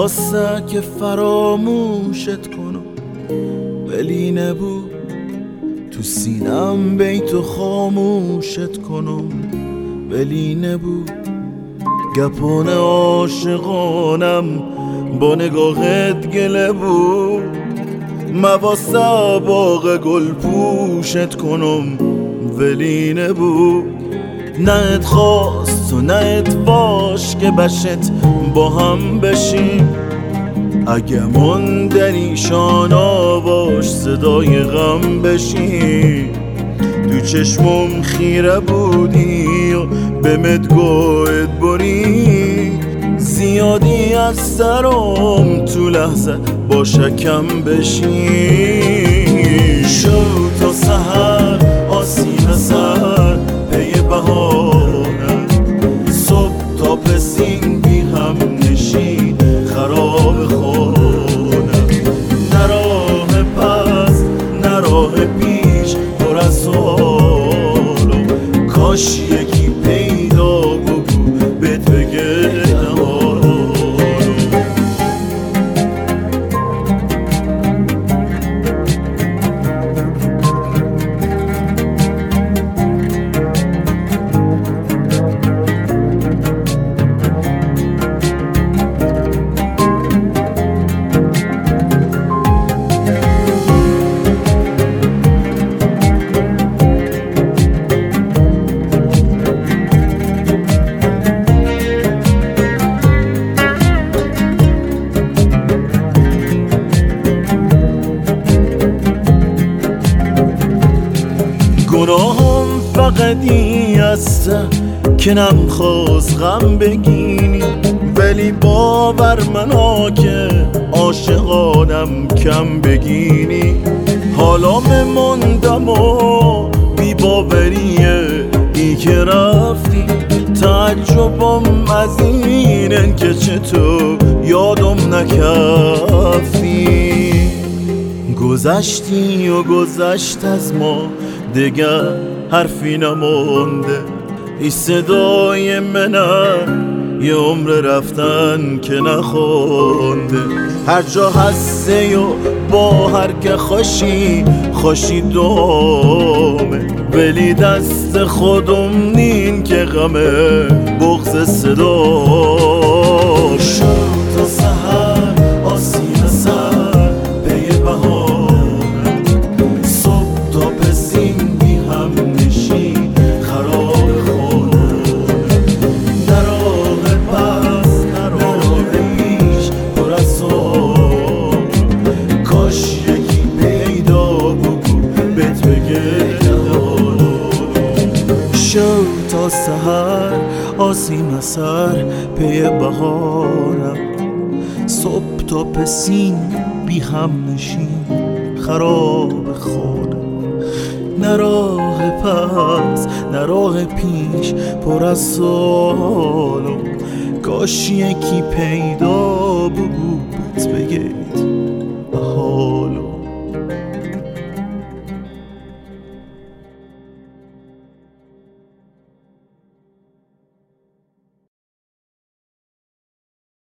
واسه که فراموشت کنم ولی نبود تو سینم بیتو خاموشت کنم ولی نبود گپان عاشقانم با نگاهت گله بود مواسه باغ گل پوشت کنم ولی نبود نه ات خواست و نه ات باش که بشت با هم بشیم اگه من در ایشان آواش صدای غم بشیم تو چشمم خیره بودی و به مدگوت بری زیادی از سرم تو لحظه با شکم بشی شو تا سحر آسیب سر پی بهانم صبح تا پسین بی هم نشین خراب خونم نه راه پس نه راه پیش پر از سوالو کاش یکی پیدا بگو بهت بگه گناهم فقط این هسته که نمخواست غم بگینی ولی باور منا که عاشقانم کم بگینی حالا مماندم و بی باوریه ای که رفتی تعجبم از اینن که چطور یادم نکفتی گذشتی و گذشت از ما دیگر حرفی نمونده ای صدای منه یه عمر رفتن که نخونده هر جا هسته و با هر که خوشی دومه ولی دست خودم نین که غمه بغض صدا شد تا سحر آسیب سر پی بهانم صبح تا پسین بی هم نشین خراب خونم نه راه پس نه راه پیش پر از سوال کاش یکی پیدا بگو بهت بگه شو تا سحر آسیم سر پی بهارم صبح تا پسین بی هم نشین خراب خونم نه راه پس نه راه پیش پر از سوالم کاش یکی پیدا بود بگید